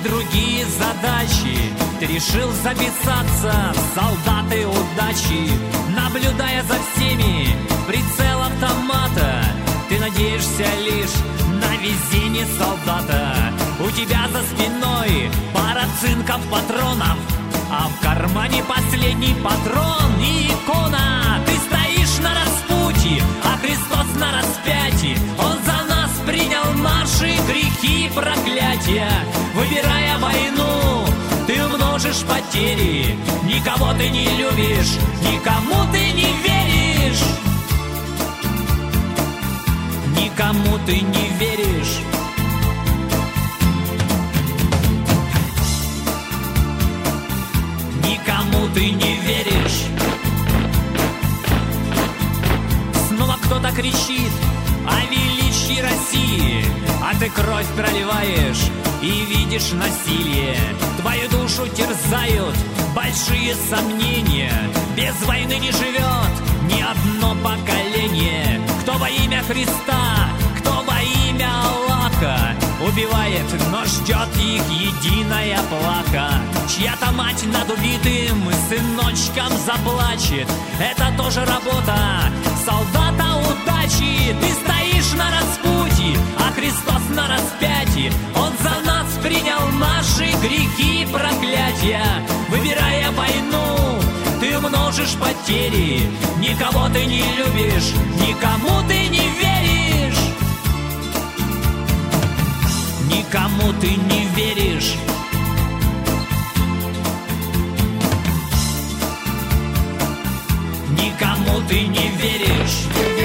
есть другие задачи. Ты решил записаться в солдаты удачи. Наблюдая за всеми, прицел автомата, ты надеешься лишь на везение солдата. У тебя за спиной пара цинков патронов, а в кармане последний патрон и икона. Ты стоишь на распутье, а Христос на распятии. Он за нас принял наши грехи и проклятия. Выбирая войну, ты умножишь потери. Никого ты не любишь, никому ты не веришь. Никому ты не веришь. Никому ты не веришь. Снова кто-то кричит о величии России, а ты кровь проливаешь и видишь насилие. Твою душу терзают большие сомнения. Без войны не живет ни одно поколение. Кто во имя Христа, кто во имя Аллаха убивает, но ждет их единая плаха. Чья-то мать над убитым сыночком заплачет. Это тоже работа солдата удачи. Ты стоишь на распутье, а Христос на распятии. Он за нас принял наши грехи и проклятия. Выбирая войну, ты умножишь потери. Никого ты не любишь, никому ты не веришь. Никому ты не веришь. Никому ты не веришь.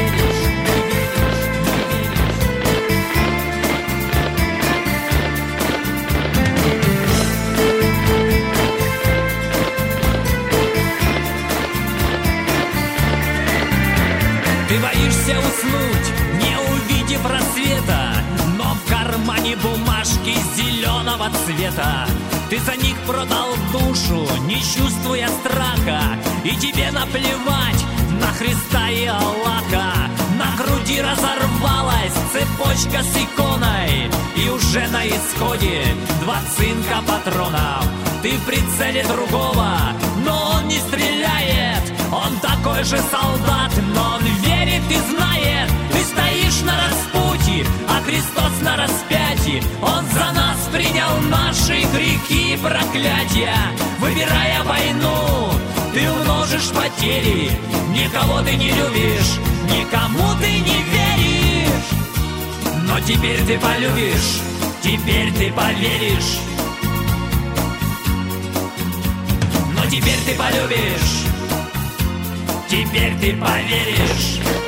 Ты боишься уснуть, не увидев рассвета, но в кармане бумажки зеленого цвета. Ты за них продал душу, не чувствуя страха, и тебе наплевать на Христа и Аллаха. На груди разорвалась цепочка с иконой, и уже на исходе 2 цинка патронов. Ты в прицеле другого, но он не стреляет. Он такой же солдат, но он верит и знает. Ты стоишь на распутье, а Христос на распятии. Он за нас принял наши грехи и проклятия. Выбирая войну, ты умножишь потери. Никого ты не любишь, никому ты не веришь. Но теперь ты полюбишь, теперь ты поверишь. Но теперь ты полюбишь, теперь ты поверишь.